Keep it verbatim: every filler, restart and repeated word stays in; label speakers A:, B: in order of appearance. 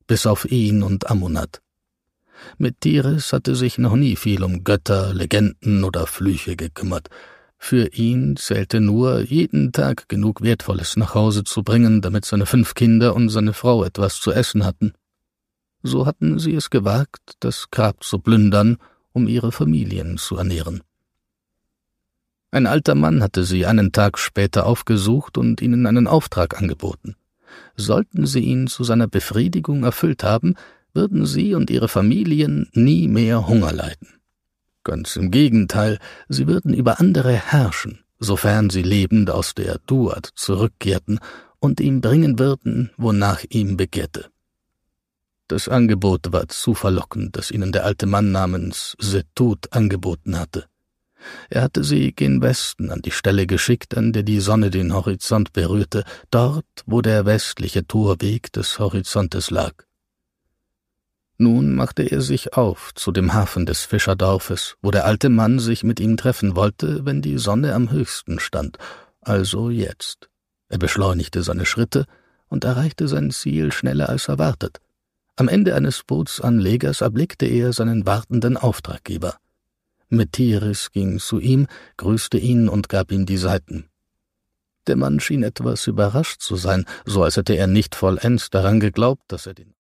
A: bis auf ihn und Amunat. Methiris hatte sich noch nie viel um Götter, Legenden oder Flüche gekümmert. Für ihn zählte nur, jeden Tag genug Wertvolles nach Hause zu bringen, damit seine fünf Kinder und seine Frau etwas zu essen hatten. So hatten sie es gewagt, das Grab zu plündern, um ihre Familien zu ernähren. Ein alter Mann hatte sie einen Tag später aufgesucht und ihnen einen Auftrag angeboten. Sollten sie ihn zu seiner Befriedigung erfüllt haben, würden sie und ihre Familien nie mehr Hunger leiden. Ganz im Gegenteil, sie würden über andere herrschen, sofern sie lebend aus der Duat zurückkehrten und ihm bringen würden, wonach ihm begehrte. Das Angebot war zu verlockend, das ihnen der alte Mann namens Setut angeboten hatte. Er hatte sie gen Westen an die Stelle geschickt, an der die Sonne den Horizont berührte, dort, wo der westliche Torweg des Horizontes lag. Nun machte er sich auf zu dem Hafen des Fischerdorfes, wo der alte Mann sich mit ihm treffen wollte, wenn die Sonne am höchsten stand, also jetzt. Er beschleunigte seine Schritte und erreichte sein Ziel schneller als erwartet. Am Ende eines Bootsanlegers erblickte er seinen wartenden Auftraggeber. Methiris ging zu ihm, grüßte ihn und gab ihm die Seiten. Der Mann schien etwas überrascht zu sein, so als hätte er nicht vollends daran geglaubt, dass er den